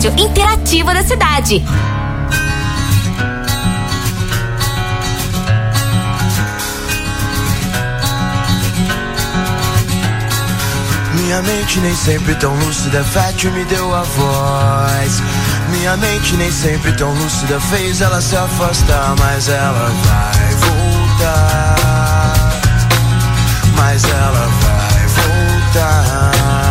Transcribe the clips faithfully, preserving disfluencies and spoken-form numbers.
rádio interativa da cidade. Minha mente nem sempre tão lúcida, fértil me deu a voz. Minha mente nem sempre tão lúcida fez ela se afastar, mas ela vai voltar. Mas ela vai voltar.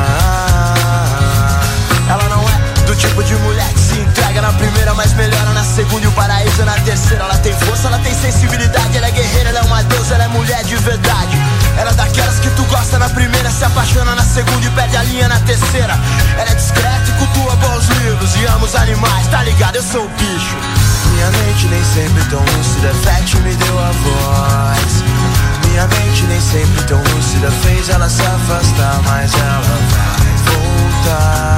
Ela não é do tipo de mulher que se entrega na primeira, mas melhora na segunda e o paraíso na terceira. Ela tem força, ela tem sensibilidade, ela é guerreira, ela é uma deusa, ela é mulher de verdade. Ela é daquelas que tu gosta na primeira, se apaixona na segunda e perde a linha na terceira. Ela é discreta e cultua bons livros e ama os animais, tá ligado? Eu sou o bicho. Minha mente nem sempre tão lúcida, fértil me deu a voz. Minha mente nem sempre tão lúcida fez ela se afastar, mas ela vai voltar.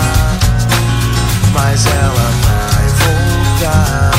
Mas ela vai voltar.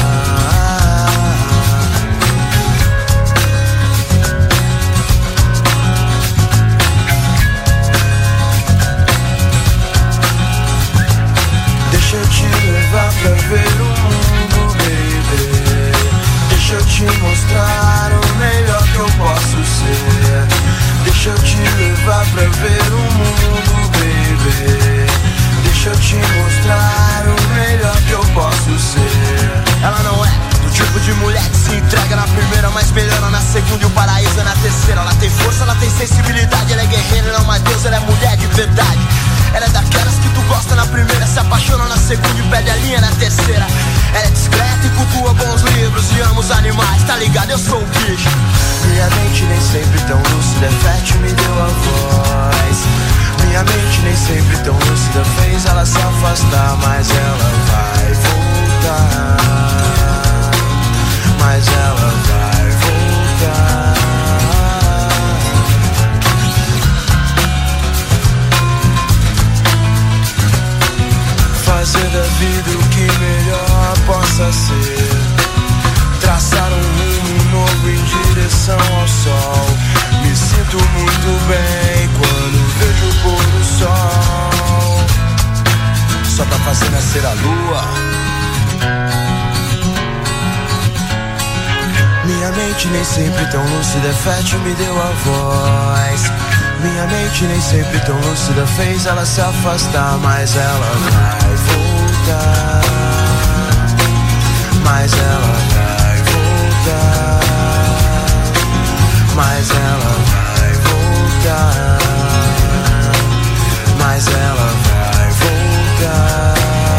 Deixa eu te levar pra ver o mundo, baby. Deixa eu te mostrar o melhor que eu posso ser. Deixa eu te levar pra ver o mundo, baby. Deixa eu te mostrar o melhor que eu posso ser. Ela não é do tipo de mulher que se entrega na primeira, mas melhora na segunda e o paraíso é na terceira. Ela tem força, ela tem sensibilidade, ela é guerreira, ela é uma deusa, ela é mulher de verdade. Ela é daquelas que tu gosta na primeira, se apaixona na segunda e perde a linha na terceira. Ela é discreta e cultua bons livros e ama os animais, tá ligado? Eu sou o bicho. Minha mente nem sempre tão lúcida, fértil me deu a voz. Minha mente nem sempre tão lúcida fez ela se afastar, mas ela vai voltar. Mas ela vai voltar. Fazer da vida o que melhor possa ser. Traçar um rumo novo em direção ao sol. Me sinto muito bem quando vejo o pôr do sol. Só pra fazer nascer a lua. Minha mente nem sempre tão lúcida, fértil me deu a voz. Minha mente nem sempre tão lúcida fez ela se afastar, mas ela vai voltar. Mas ela vai voltar. Mas ela vai voltar. Mas ela vai voltar.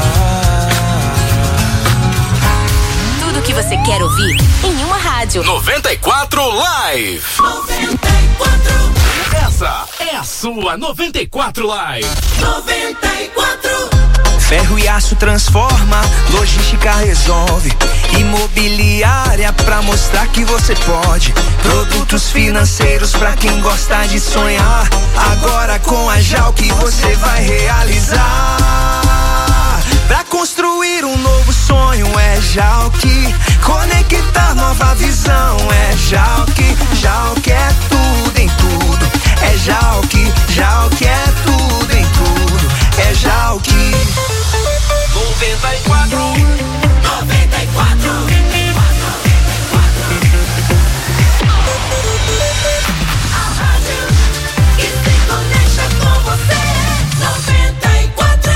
Tudo que você quer ouvir em uma rádio. noventa e quatro Live. noventa e quatro. Essa é a sua noventa e quatro Live. noventa e quatro. Ferro e aço transforma, logística resolve. Imobiliária pra mostrar que você pode. Produtos financeiros pra quem gosta de sonhar. Agora com a Jalc você vai realizar. Pra construir um novo sonho é Jalc. Conectar nova visão é Jalc. Jalc é tudo em tudo. É Jalc, Jalc é tudo em tudo. É Jalc. noventa e quatro. noventa e quatro. A rádio que se conecta com você. noventa e quatro.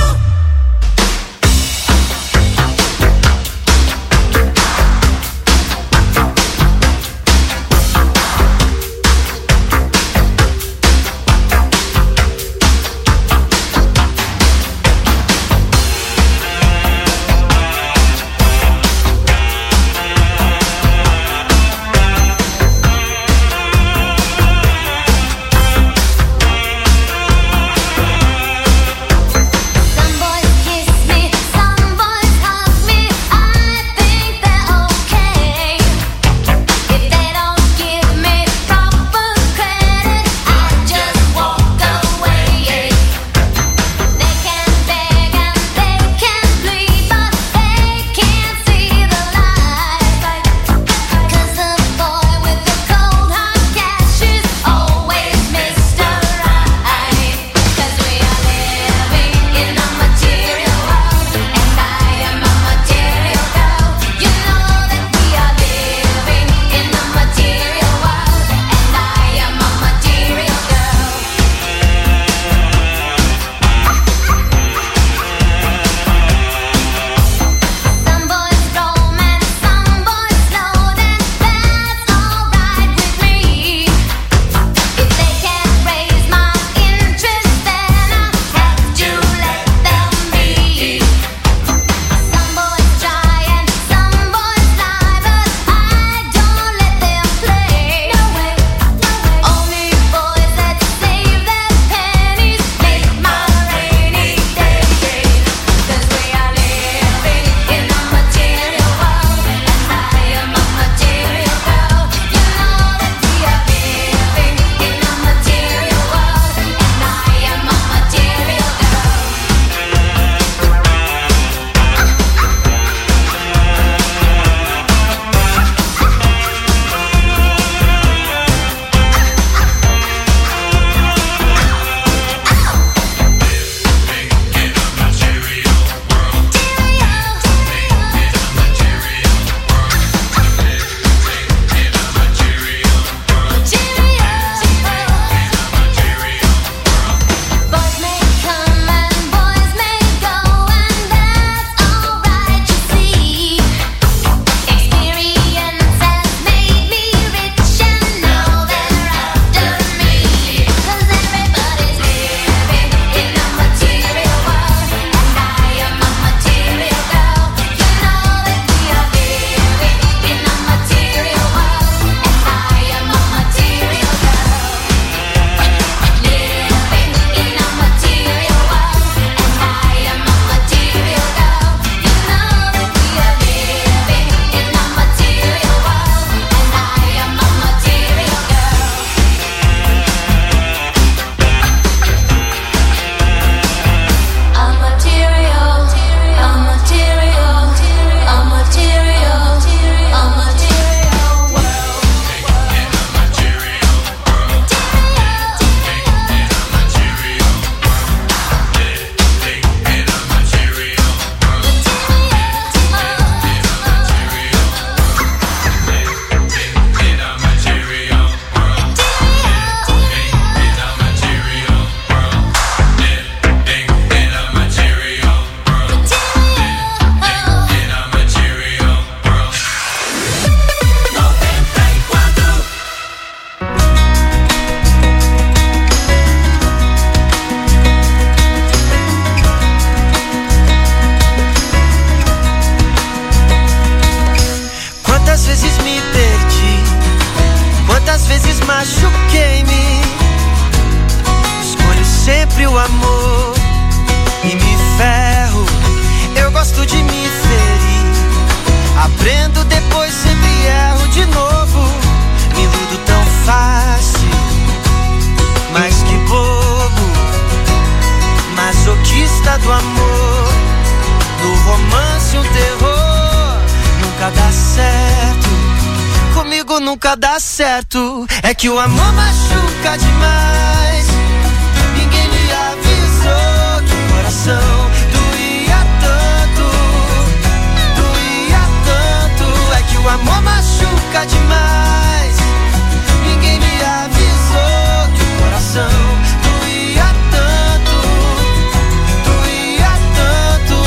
Aprendo, depois sempre erro de novo. Me iludo tão fácil, mas que bobo. Masoquista do amor, no romance um terror. Nunca dá certo, comigo nunca dá certo. É que o amor machuca demais. Ninguém me avisou que o coração doía tanto, doía tanto. É que o amor machuca demais. Ninguém me avisou que o coração doía tanto, doía tanto.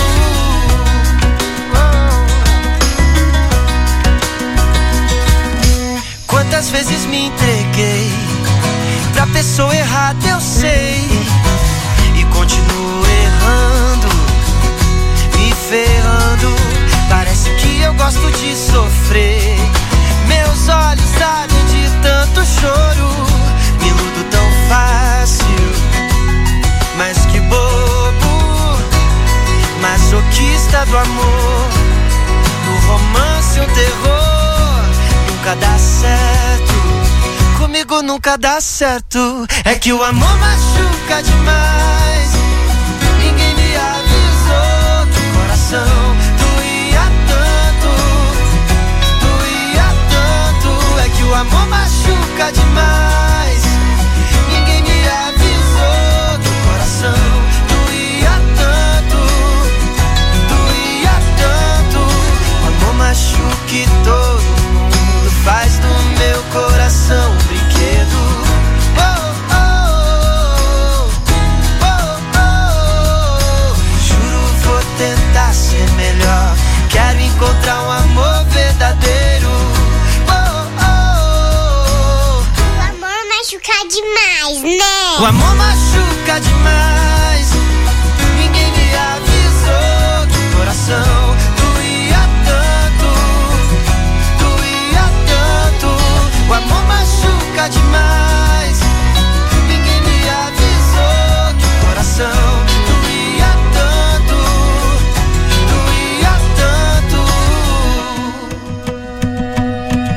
Oh. Quantas vezes me entreguei pra pessoa errada, eu sei, e continuo errando, me ferrando. Parece que eu gosto de sofrer. Meus olhos sabem de tanto choro. Me iludo tão fácil, mas que bobo. Masoquista do amor, no romance um terror. Nunca dá certo, comigo nunca dá certo. É que o amor machuca demais. Ninguém me avisou que o coração doía tanto, doía tanto. É que o amor machuca demais. Ninguém me avisou que o coração doía tanto, doía tanto. O amor machuca e todo mundo faz do meu coração um brinquedo. Oh, oh, oh, oh, oh. Juro, vou tentar ser melhor. Quero encontrar um amor verdadeiro. Oh, oh, oh. O amor machuca demais, né? O amor machuca demais. Ninguém me avisou que o coração doía tanto, doía tanto. O amor machuca demais. Ninguém me avisou que o coração doía tanto, doía tanto.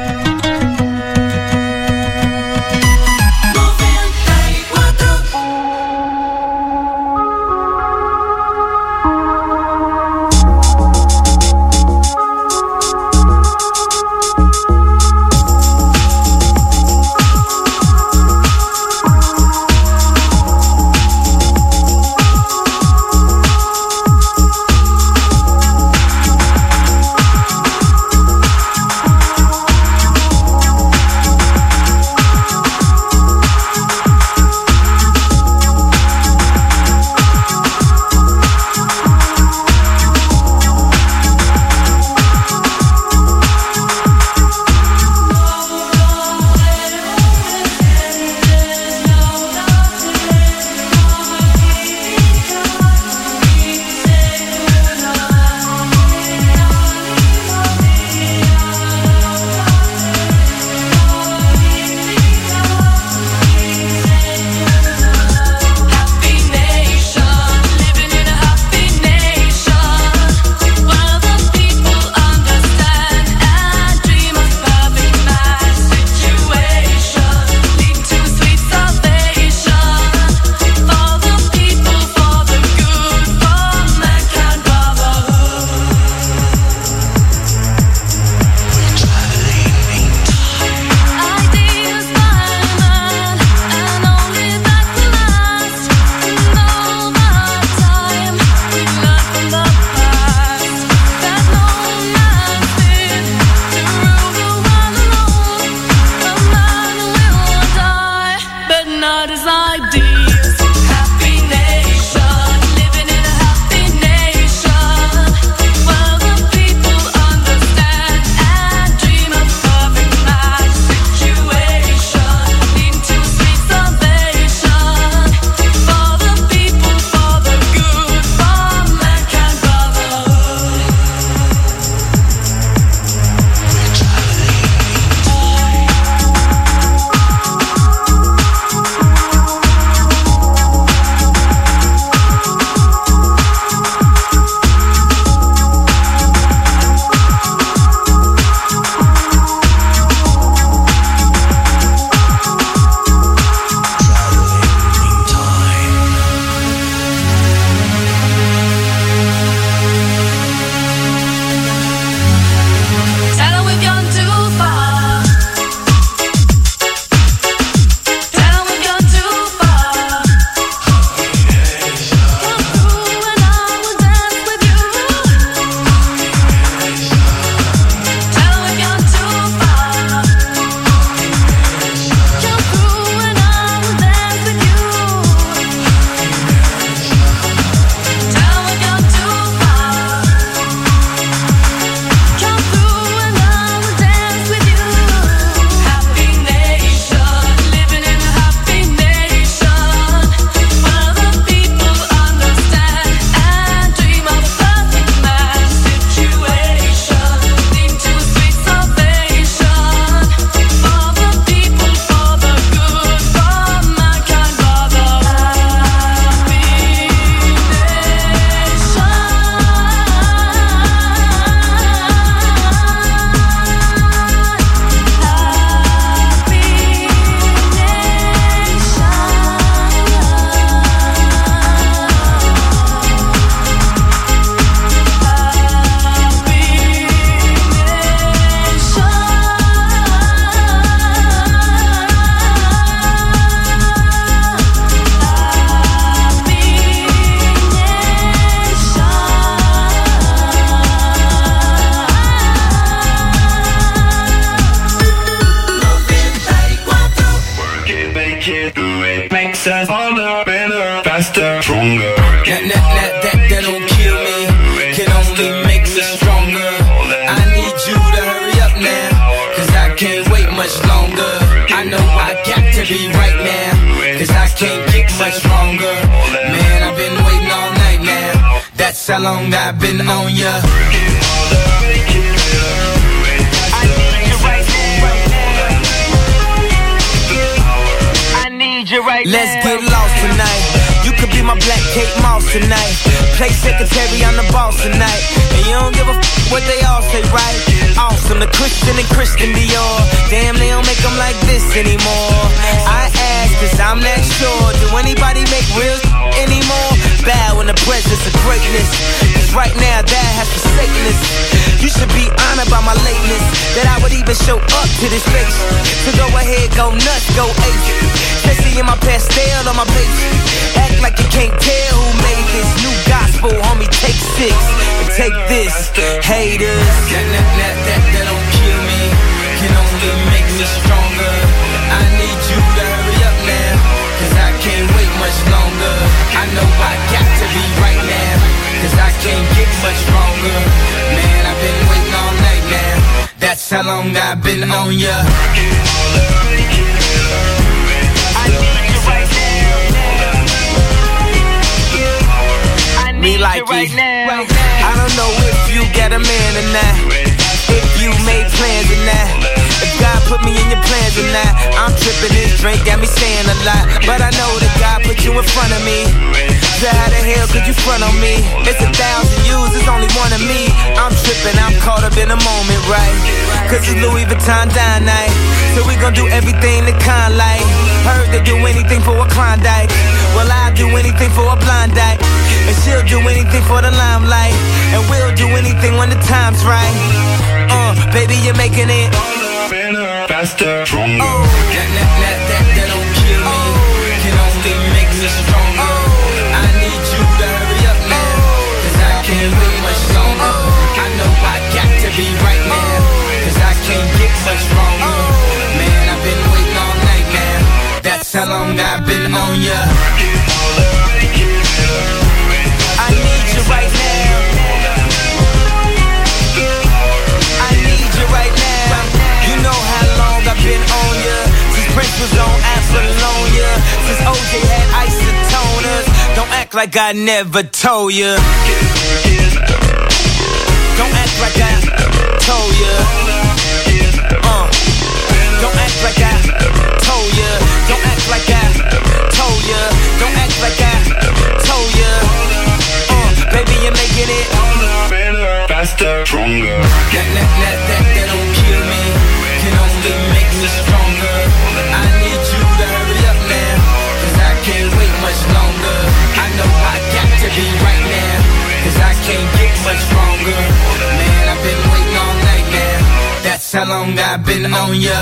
noventa e quatro much stronger. Man, I've been waiting all night now. That's how long I've been on ya. Right Let's now. Get lost tonight. You could be my black Kate Moss tonight. Play secretary, I'm the boss tonight. And you don't give a f*** what they all say, right? Awesome, the Christian and Christian Dior. Damn, they don't make them like this anymore. I ask, cause I'm not sure. Do anybody make real anymore? Bow in the presence of greatness. Cause right now, that has forsaken us. You should be honored by my lateness. That I would even show up to this place. So go ahead, go nuts, go ape. Especially in my pastel on my page. Act like you can't tell who made this new gospel, homie. Take six and take this, haters. That, that, that, that, that don't kill me, can only make me stronger. I need you to hurry up now, cause I can't wait much longer. I know I got to be right now, cause I can't get much stronger. Man, I've been waiting all night now. That's how long I've been on ya. Me like right now. Right now. I don't know if you got a man or not, if you made plans or not, if God put me in your plans or not. I'm tripping, this drink got me saying a lot, but I know that God put you in front of me. So how the hell could you front on me? It's a thousand yous, it's only one of me. I'm tripping, I'm caught up in the moment, right? Cause it's Louis Vuitton dine night, so we gon' do everything the kind like. Heard they do anything for a Klondike. Well, I'll do anything for a blind dyke, and she'll do anything for the limelight, and we'll do anything when the time's right. Uh, baby, you're making it faster, stronger. Oh, that, that, that, that, that don't kill me, oh, can only make me stronger. Oh, I need you to hurry up now, cause I can't wait much longer. Oh, I know I got to be right now, cause I can't get much stronger. Oh, man, I've been waiting all night now. That's how long I've been on ya. I need you right now. I need you right now. You know how long I've been on ya. Since Prince was on Apollonia, since O J had isotoners. Don't act like I never told ya. Don't act like I told ya. Uh. Don't act like I told ya. Don't act like I told ya. Don't act like I told ya. Uh, baby, you're making it faster, stronger. That, that, that, that, that don't kill me, can only make me stronger. I need you to hurry up now, cause I can't wait much longer. I know I got to be right now, cause I can't get much stronger. Man, I've been waiting all night now. That's how long I've been on ya.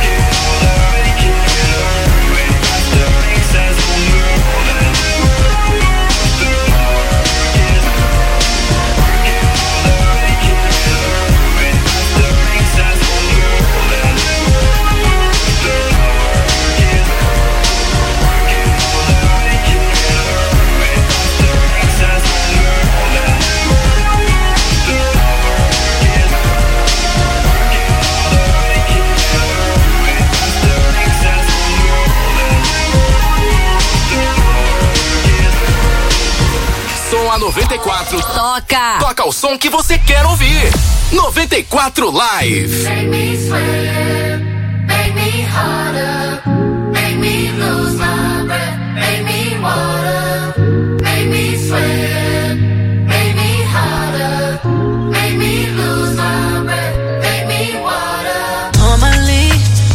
A noventa e quatro toca. Toca o som que você quer ouvir. noventa e quatro Live. Make me sweat, make me harder, make me lose my breath, make me water, make me sweat, make me harder, make me lose my breath, make me water. Normally,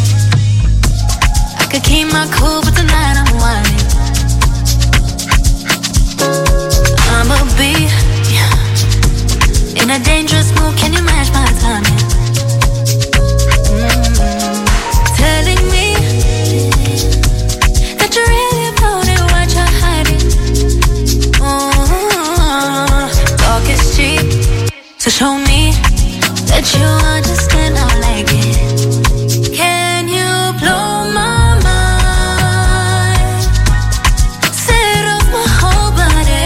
I could keep my cool, but tonight I'm whining. I'ma be in a dangerous mood. Can you match my timing? Mm-hmm. Telling me that you really about it, what you're hiding. Mm-hmm. Talk is cheap, so show me that you understand. I like it. Can you blow my mind? Set off my whole body.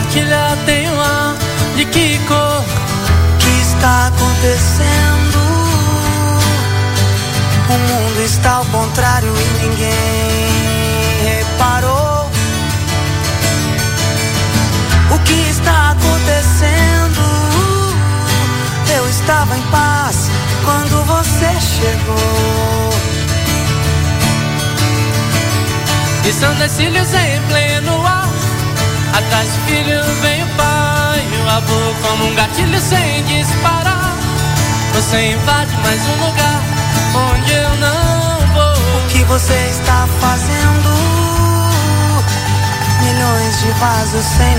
cartilha tem um ar de que cor? O que está acontecendo? O mundo está ao contrário e ninguém reparou. O que está acontecendo? Eu estava em paz quando você chegou. E são das cílios em pleno ar. Atrás do filho vem o pai e o avô, como um gatilho sem disparar. Você invade mais um lugar onde eu não vou. O que você está fazendo? Milhões de vasos sem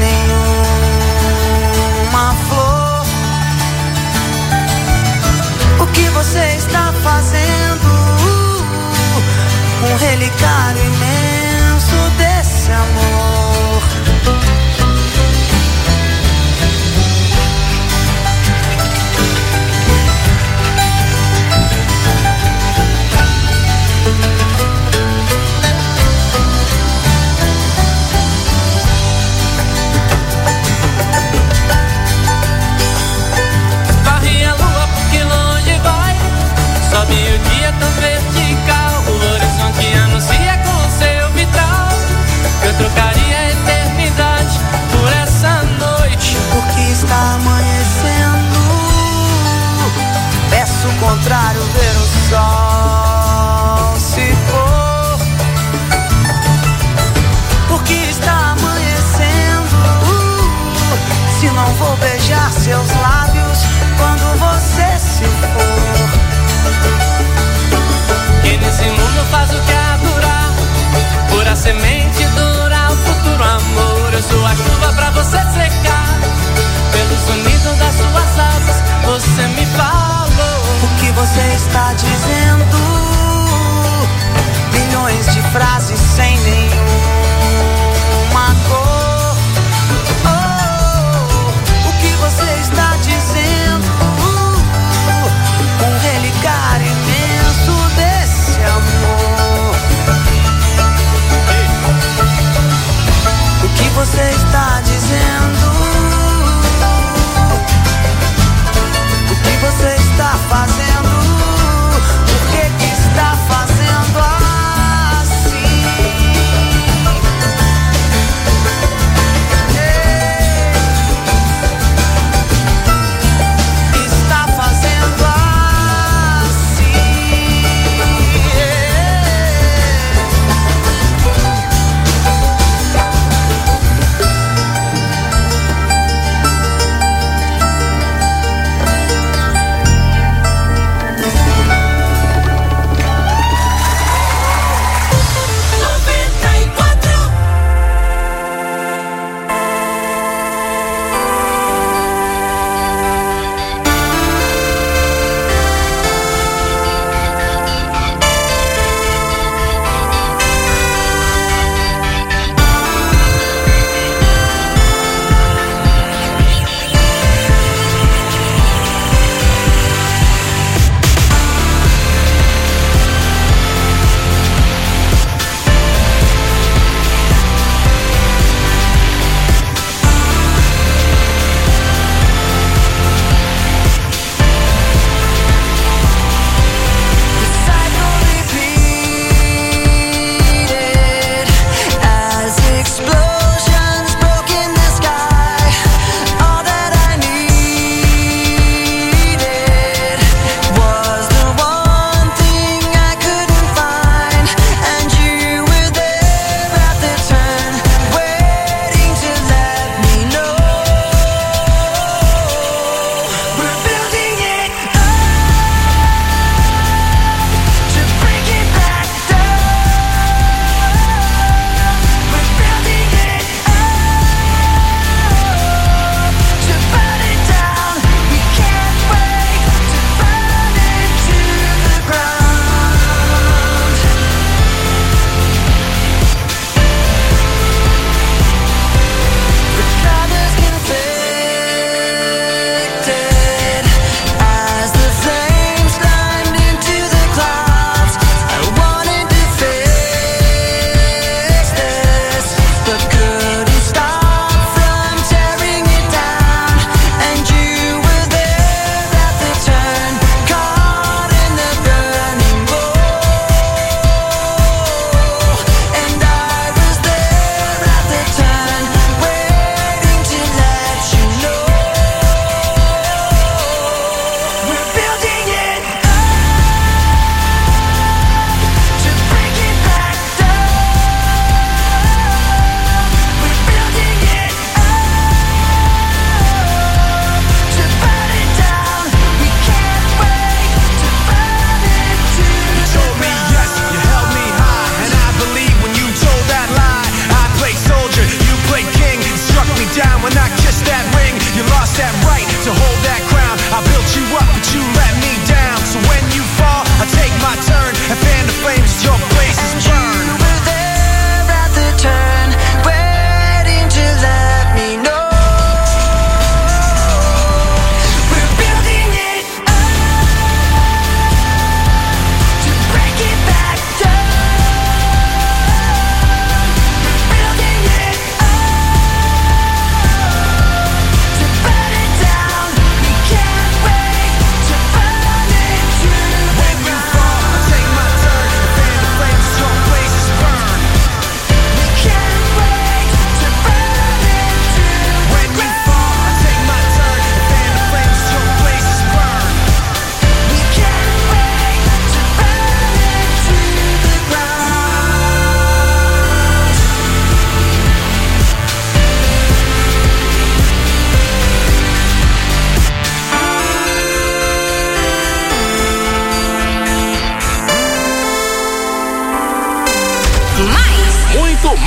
nenhuma flor. O que você está fazendo? Um relicário imenso desse amor. Varre a lua porque longe vai. Sobe o dia tão vertical. O horizonte anuncia com seu vitral. Eu trocaria a eternidade por essa noite. Porque está amanhecendo. Peço o contrário, ver o sol se pôr. Porque está amanhecendo. Se não vou beijar seus lábios quando você se for. Quem nesse mundo faz o que há durar. Pura semente dura o futuro amor. Eu sou a chuva pra você secar. Pelo sonido das suas asas você me falou. O que você está dizendo? Milhões de frases sem nenhuma cor. Oh, o que você está dizendo? Um relicário imenso desse amor. O que você está dizendo?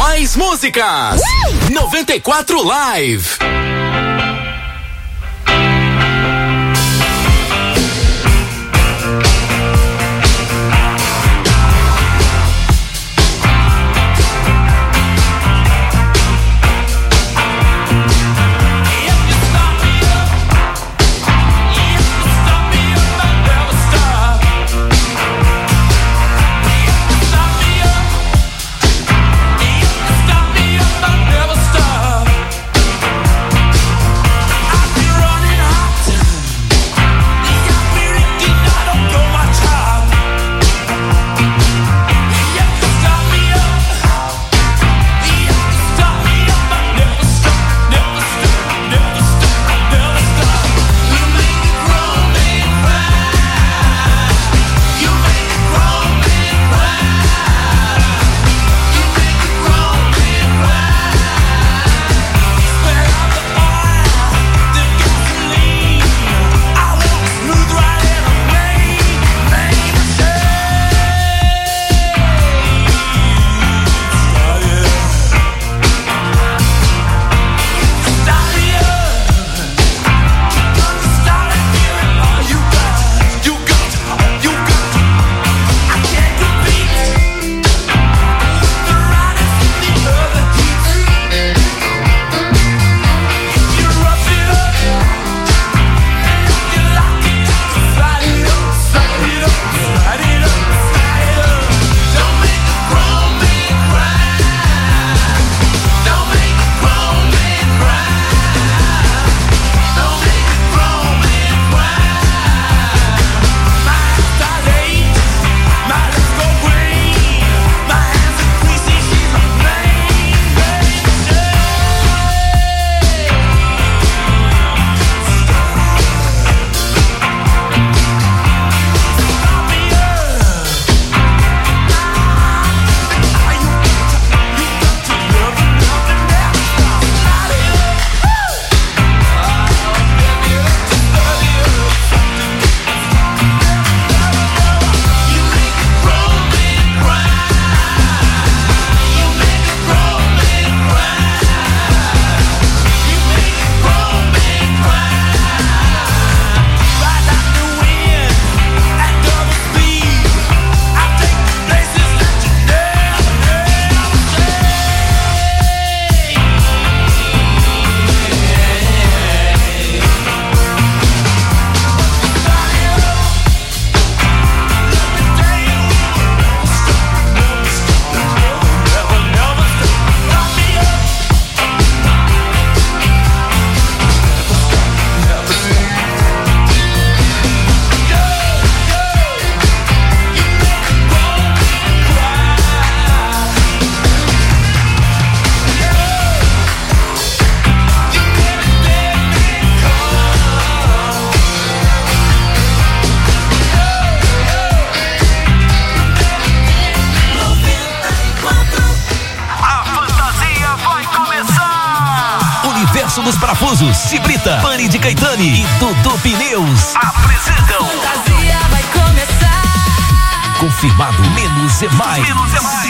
Mais músicas. Uh! noventa e quatro Live. Dos parafusos, Cibrita, Pani de Caetani e Dudu Pneus apresentam Fantasia vai começar. Confirmado, menos é mais. Menos é mais.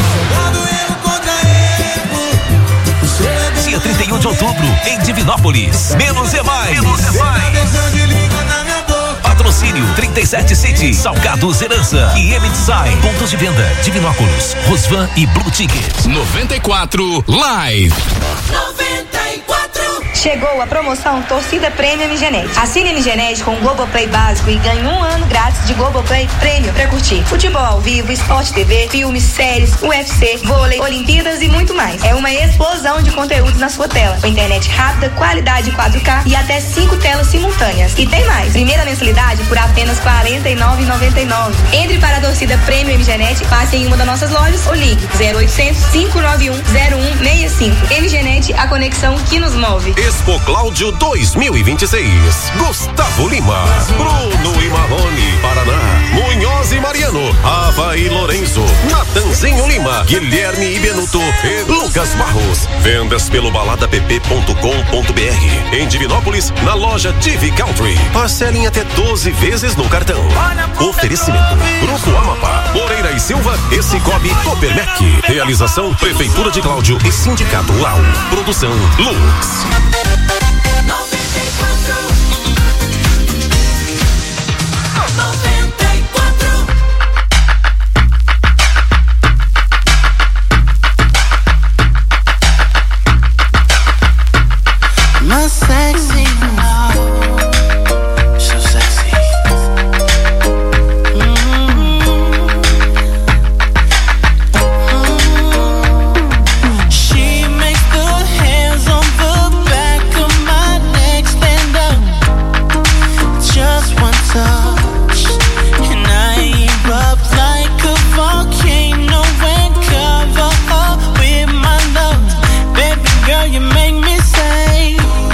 Dia trinta e um de outubro, em Divinópolis. Menos é mais. Menos é mais. Patrocínio trinta e sete City, Salgados Herança e M Design. Pontos de venda: Divinópolis, Rosvan e Blue Ticket. noventa e quatro Live. noventa e quatro. Chegou a promoção Torcida Premium M Genet. Assine M Genet com o Globoplay básico e ganhe um ano grátis de Globoplay Premium pra curtir futebol ao vivo, Sport T V, filmes, séries, U F C, vôlei, Olimpíadas e muito mais. É uma explosão de conteúdos na sua tela, com internet rápida, qualidade quatro K e até cinco telas simultâneas. E tem mais, primeira mensalidade por apenas quarenta e nove reais e noventa e nove centavos. Entre para a Torcida Premium M Genet, passe em uma das nossas lojas ou ligue zero oitocentos, cinco nove um, zero um seis cinco. M Genet, a conexão que nos move. Expo Cláudio dois mil e vinte e seis. Gustavo Lima, Bruno e Marrone, Paraná, Munhoz e Mariano, Ava e Lorenzo, Natanzinho Lima, Guilherme e Benuto e Lucas Barros. Vendas pelo balada p p ponto com ponto b r. Em Divinópolis, na loja Divi Country. Parcelem até doze vezes no cartão. Oferecimento: Grupo Amapá, Moreira e Silva e Cicobi Copermec. Realização: Prefeitura de Cláudio e Sindicato Rural. Produção Lux. My sexy love, so sexy. Mm-hmm. Mm-hmm. She makes the hands on the back of my neck stand up. Just one touch, and I erupt like a volcano and cover up with my love. Baby girl, you make me say.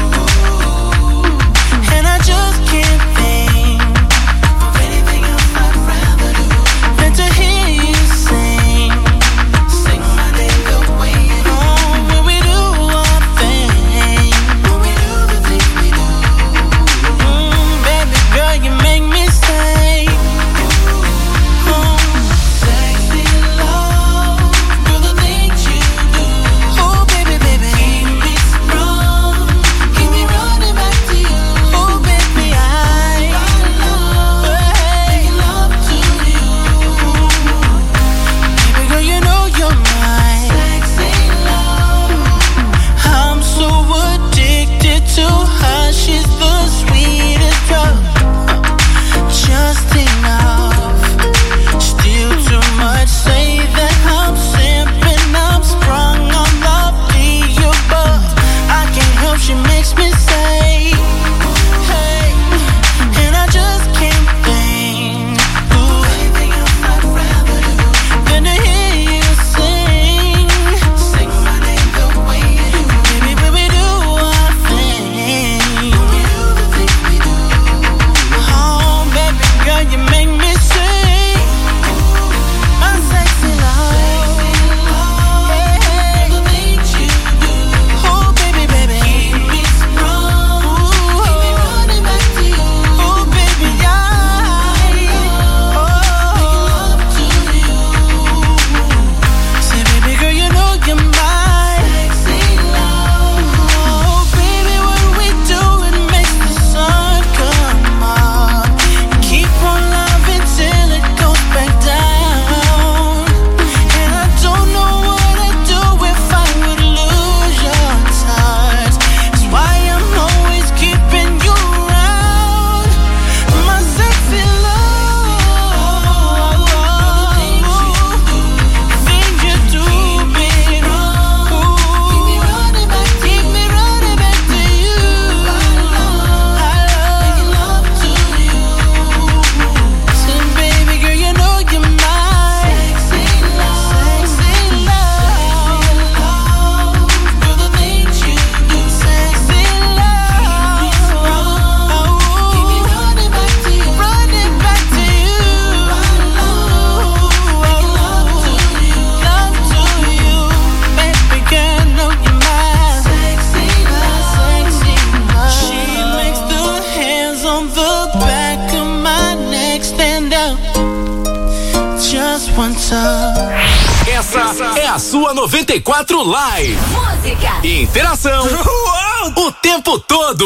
Essa é a sua noventa e quatro Live. Música. Interação. Uou! O tempo todo.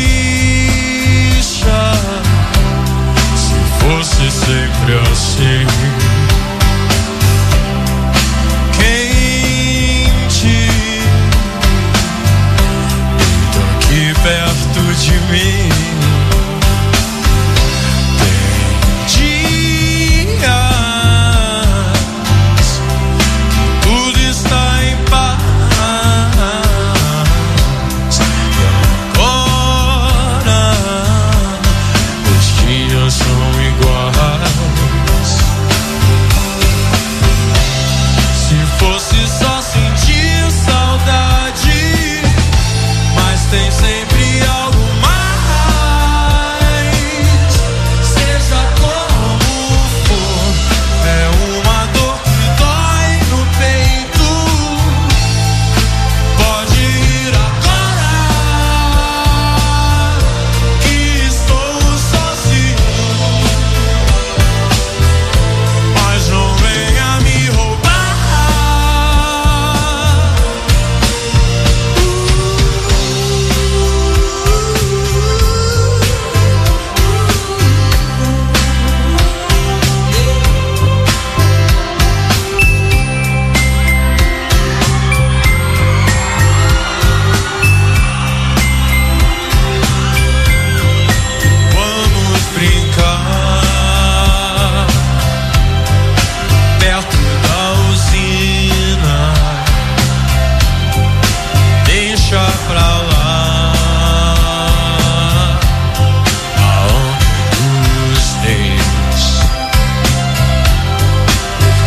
Sempre assim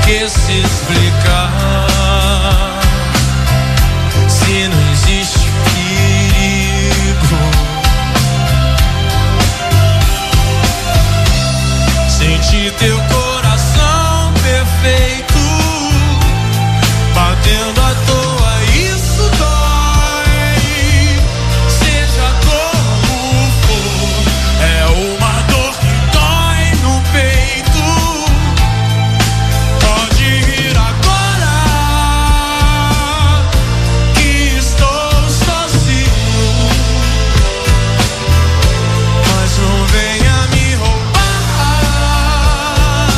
que se explicar se não existe perigo. Senti teu coração perfeito batendo à toa, isso dói. Seja como for, é uma dor que dói no peito. Pode ir agora que estou sozinho, mas não venha me roubar.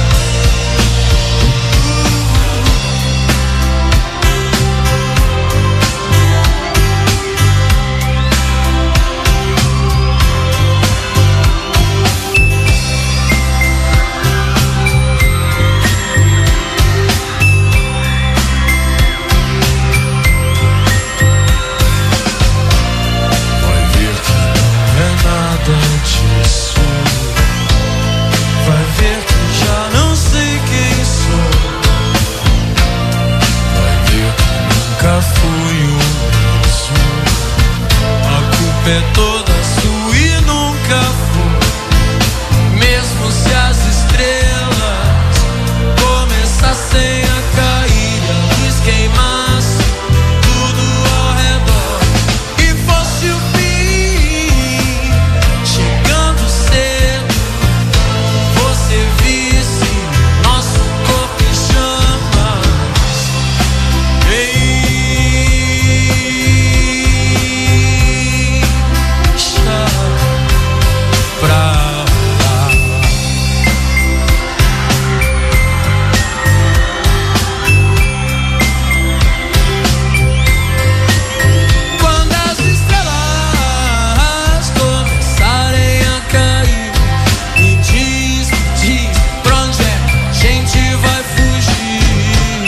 Vai ver que não é nada disso. Vai ver que já não sei quem sou. Vai ver que nunca fui o mesmo. A culpa é toda sua e nunca foi. Mesmo se as estrelas começassem a cair, a luz queimasse tudo ao redor e fosse o fim chegando cedo, você visse nosso corpo em chamas, deixa pra lá. Quando as estrelas começarem a cair, me diz, diz pra onde é que a gente vai fugir.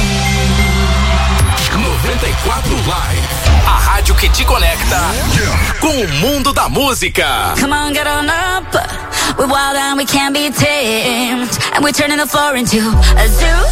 noventa e quatro Live, a rádio que te conecta com o mundo da música. Come on, get on up. We're wild and we can't be tamed. And we're turning the floor into a zoo.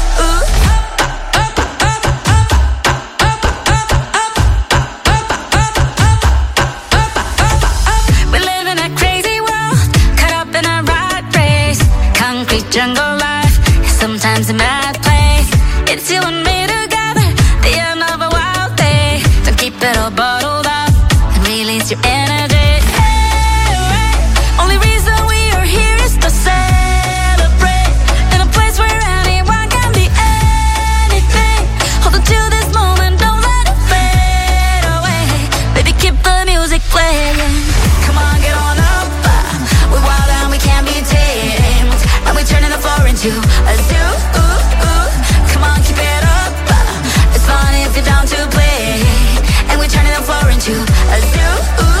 We live in a crazy world, caught up in a rat race. Concrete jungle life, sometimes a mad place. It's you and me together, the end of a wild day. Don't keep it all bottled up and release your energy. Hey, hey. Only reason we are here is to celebrate in a place where anyone can be anything. Hold on to this moment, don't let it fade away. Baby, keep the music playing. Come on, get on up. We're wild and we can't be tamed. And we're turning the floor into a zoo. Come on, keep it up. It's fun if you're down to play. And we're turning the floor into a zoo.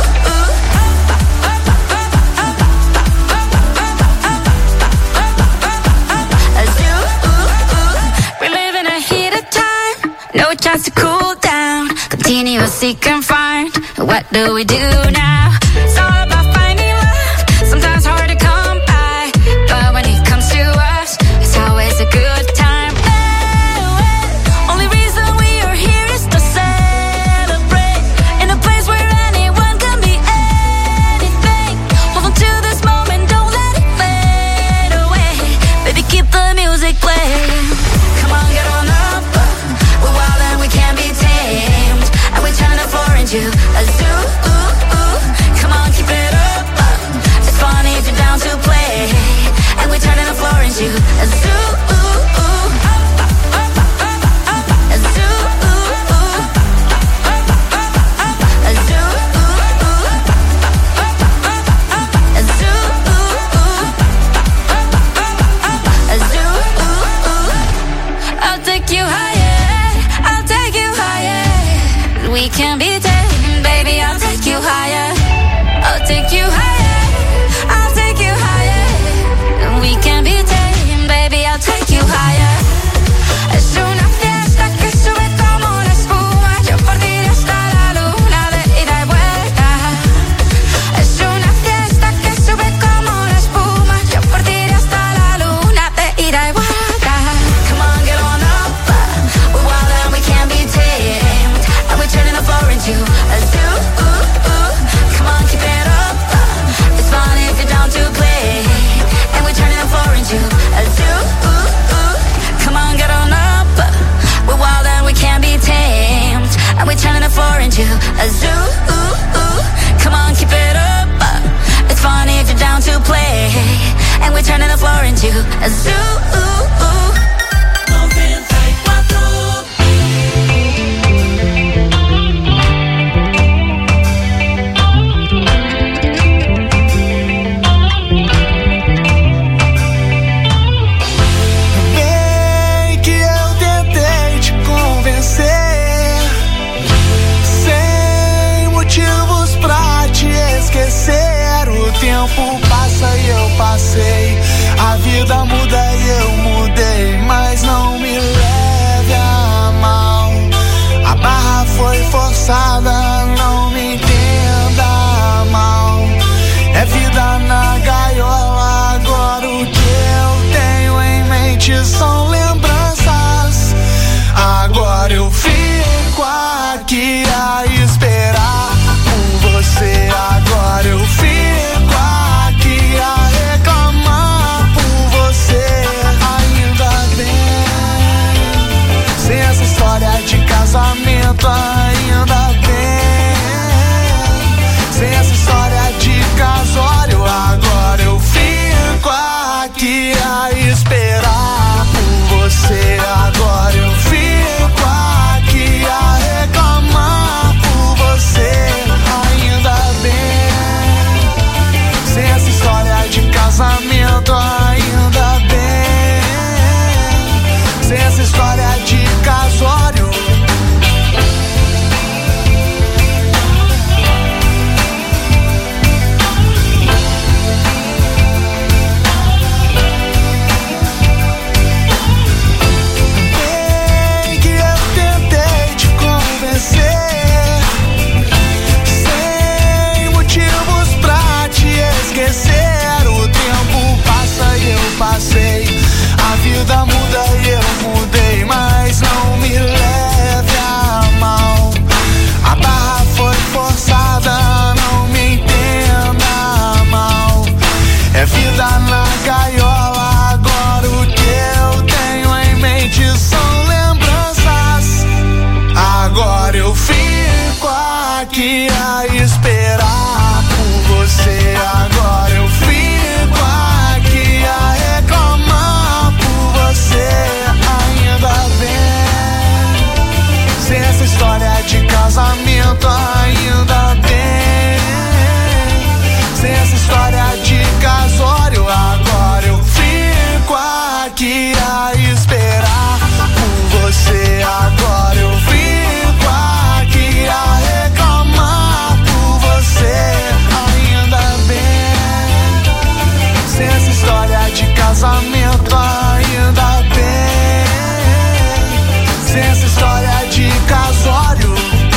A zoo. We live in a heat of time, no chance to cool down. Continuous seek and find. What do we do now? It's all about finding love. Sometimes hard to come by, but when it comes to us, it's always a good time. Hey, hey. Only reason we are here is to celebrate in a place where anyone can be anything. Hold on to this moment, don't let it fade away. Baby, keep the music playing. Come on, get on up. We're wild and we can't be tamed. And we turn the floor into a zoo. as you. Passei, a vida muda e eu mudei, mas não me leve a mal. A barra foi forçada, não me entenda mal. É vida na gaiola, agora o que eu tenho em mente são lembranças. Agora eu fico aqui a esperar por você. Agora eu fico aqui a reclamar por você. Ainda bem, sem essa história de casamento. Ainda bem, sem essa história de casório. Agora eu fico aqui a esperar por você. Agora eu fico aqui a reclamar por você. Ainda bem, sem essa história de casamento. Ainda bem, sem essa história de casório. Bem que eu tentei te convencer, sem motivos pra te esquecer. O tempo passa e eu passei, a vida muda e eu mudei, mas não me leve a mal. A barra foi forçada, não me entenda mal. É vida na gaiola, agora o que eu tenho em mente são lembranças. Agora eu fico aqui a esperar por você. Agora eu fico aqui a reclamar por você. Ainda bem, sem essa história de casamento. Ainda bem, sem essa história de casório. Agora eu fico aqui a esperar por você. Agora eu fico aqui a reclamar por você. Ainda bem, sem essa história de casamento. Ainda bem, sem essa história de casório.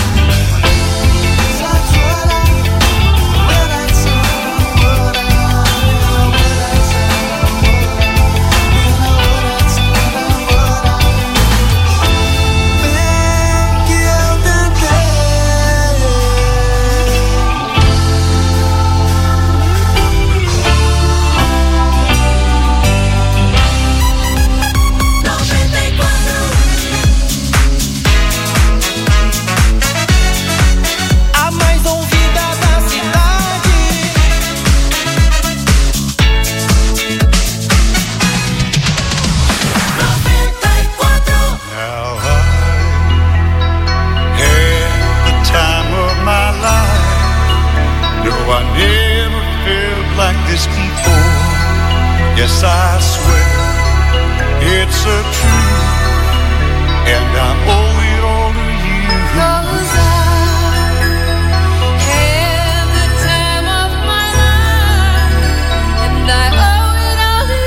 Yes, I swear it's a truth, and I owe it all to you. 'Cause I had the time of my life, and I owe it all to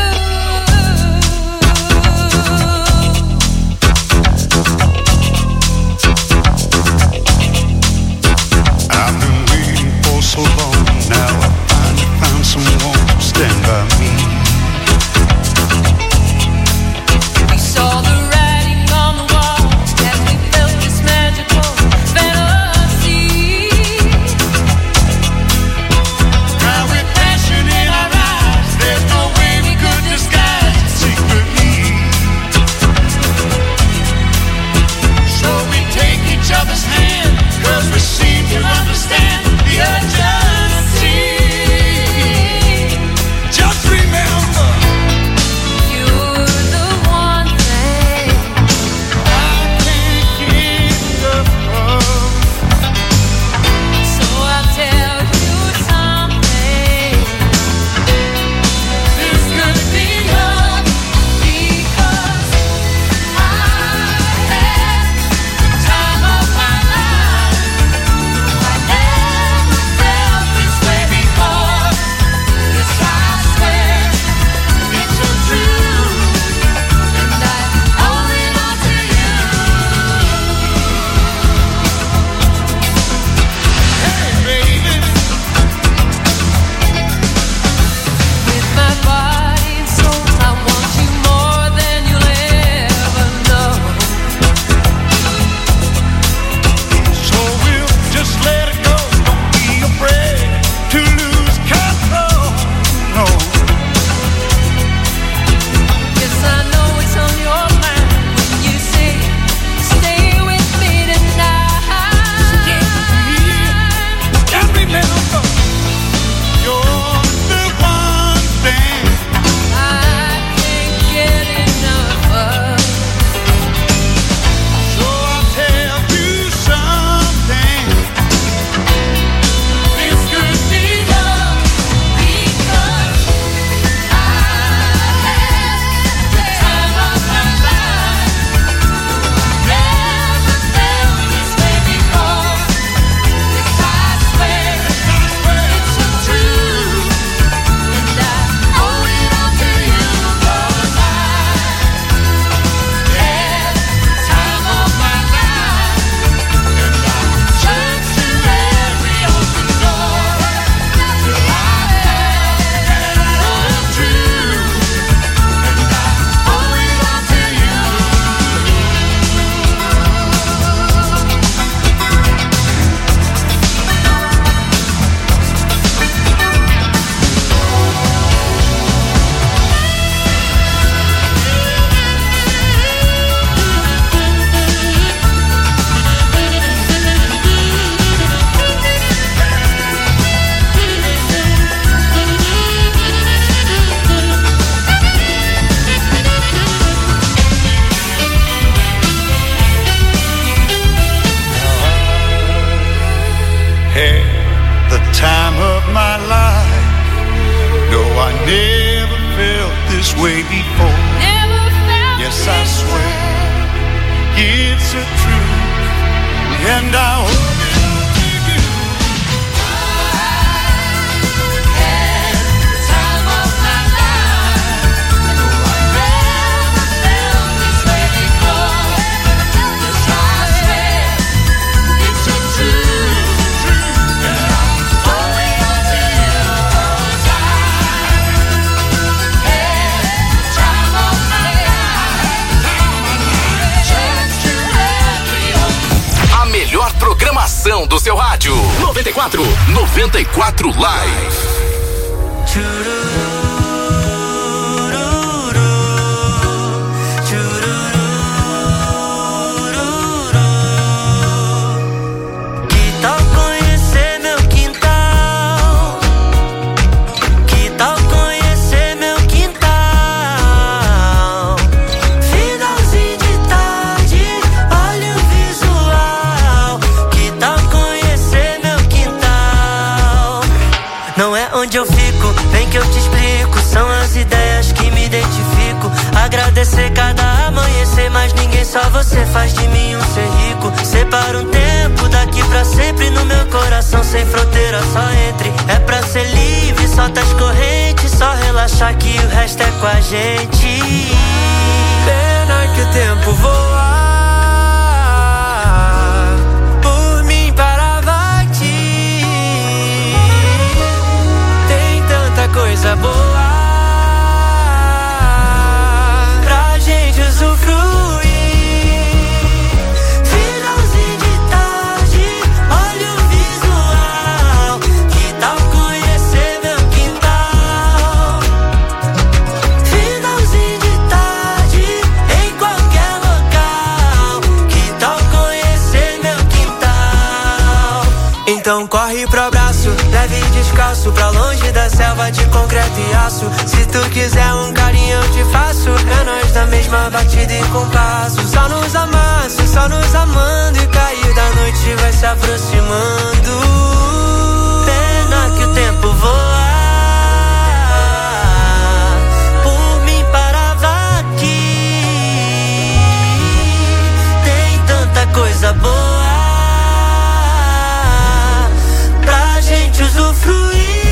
you. I've been waiting for so long, now I finally found someone to stand by me. this way before. Never felt Yes, this I swear way. it's a truth, and I hope it. Melhor programação do seu rádio. noventa e quatro, noventa e quatro Live. Que tal conhecer meu quintal? Que tal conhecer meu quintal? Finalzinho de tarde, olha o visual. Que tal conhecer meu quintal? Não é onde eu fico, vem que eu te explico. São as ideias que me identifico. Agradecer cada amanhecer, mas ninguém, só você faz de mim um ser rico. Separa um tempo daqui pra sempre no meu coração, sem fronteira, só entre. É pra ser livre, solta as correntes, só relaxar que o resto é com a gente. Pena que o tempo voa, por mim parava aqui. Tem tanta coisa boa pra gente usufruir. Finalzinho de tarde, olha o visual. Que tal conhecer meu quintal? Finalzinho de tarde, em qualquer local. Que tal conhecer meu quintal? Então corre pro abraço, leve e descalço, pra longe da selva de concreto e aço. Se tu quiser um carinho eu te faço, é nós da mesma batida e compasso. Só nos amasso, só nos amando, e cair da noite vai se aproximando. Pena que o tempo voa, por mim parava aqui. Tem tanta coisa boa pra gente usufruir.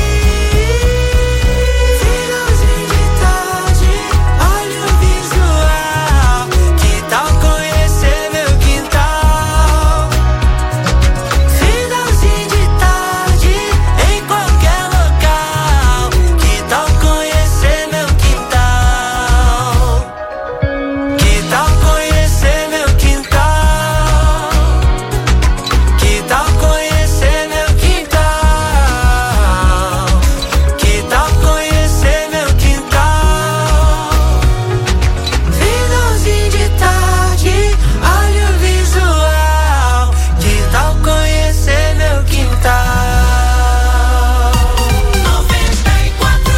Finalzinho de tarde, olha o visual. Que tal conhecer meu quintal? Finalzinho de tarde, em qualquer local. Que tal conhecer meu quintal? Que tal conhecer meu quintal? Que tal conhecer meu quintal? Que tal conhecer meu quintal? Finalzinho de tarde, olha o visual. Que tal conhecer meu quintal? noventa e quatro.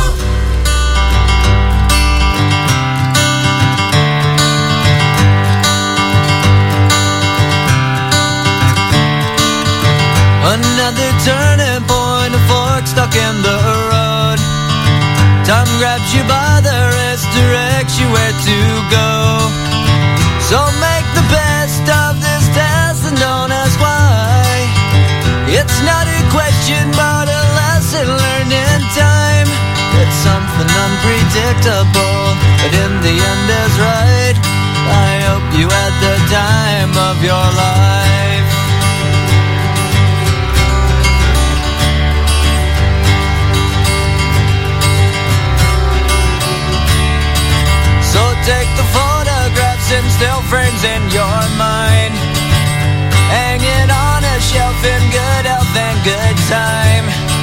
Another turning point, a fork stuck in the road. Time grabs you by the wrist, directs you where to go. So make the best of this test and don't ask why. It's not a question but a lesson learned in time. It's something unpredictable, but in the end is right. I hope you had the time of your life. So take the photographs and still frames in your mind. Hang it on a shelf in good health and good time.